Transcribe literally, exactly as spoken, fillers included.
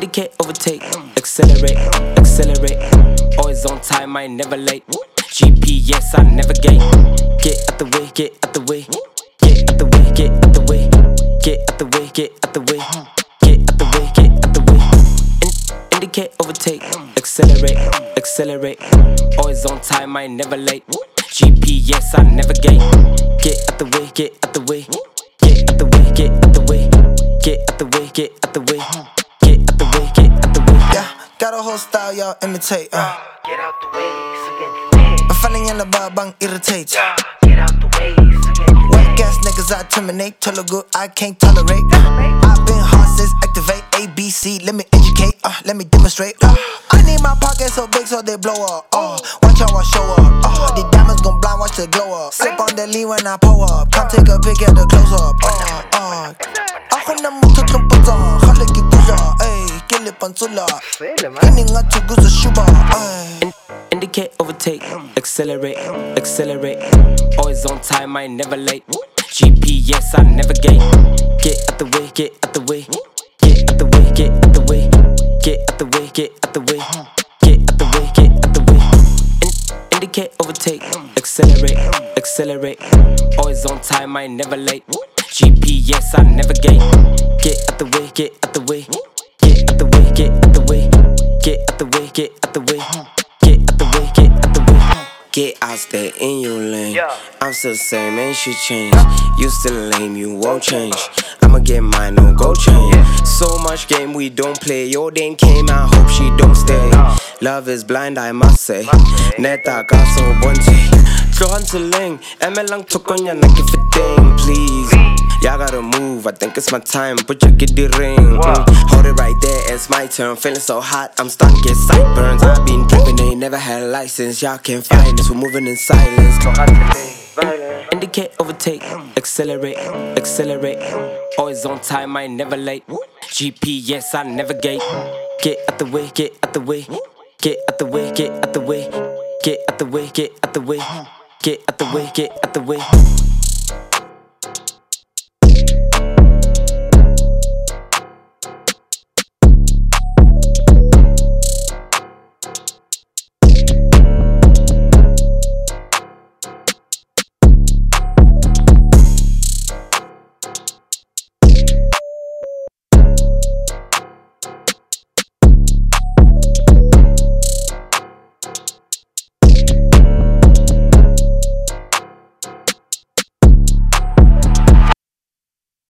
Indicate, overtake, accelerate, accelerate. Always on time, I ain't never late. G P S, I navigate. Get out the way, get out the way. Get out the way, get out the way. Get out the way, get out the way. Get out the way, get out the way. In- indicate, overtake, accelerate, accelerate. Always on time, I ain't never late. G P S, I navigate. Get out the way, get out the way. Get out the way, get out the way. Get out the way, get out the way. Get out the way, get out the way. Yeah, got a whole style y'all imitate. Uh. Get out the way, so get lit. I'm falling in the bar, bang irritate. Get out the way, so get lit. Whack ass niggas I terminate. Tell a good I can't tolerate. I've been hard since activate. A, B, C, let me educate. Uh, let me demonstrate. Uh, I need my pockets so big so they blow up. Uh, watch how I show up. Uh, the diamonds gon' blind, watch the glow up. Sip on the lean when I pull up. Come take a pic at the close up. Uh, uh. Ako na mo tutrumpata. Halik ikuza. Ay, kilip ang sula. Hindi nga tugo sa shuba. Ay. Indicate, overtake, accelerate, accelerate. Always on time, I ain't never late. G P S, I navigate. Get out the way, get out the way. Get out the way, get out the way. Get out the way, get out the way. Get out the way, get out the way. In- indicate, overtake, accelerate, accelerate. Always on time, I ain't never late. G P S, I navigate. Get out the way, get out the way. Get out the way, get out the way. Get out the way, get out the way. Get out the way, get out the way. Get out, stay in your lane. I'm still the same, ain't shit changed. You still lame, you won't change. I'ma get mine, no go change. So much game we don't play. Your dame came, I hope she don't stay. Love is blind, I must say. Neta kaso bonte. Tlohan siling, eme lang tukon ya nakifiting, please. Y'all gotta move, I think it's my time. Put your giddy ring. Mm. Hold it right there, it's my turn. Feeling so hot, I'm starting to get sideburns. I've been driving, they never had a license. Y'all can't find us, we're moving in silence. Indicate, overtake, accelerate, accelerate. Always on time, I ain't never late. G P S, I navigate. Get out the way, get out the way. Get out the way, get out the way. Get out the way, get out the way. Get out the way, get out the way.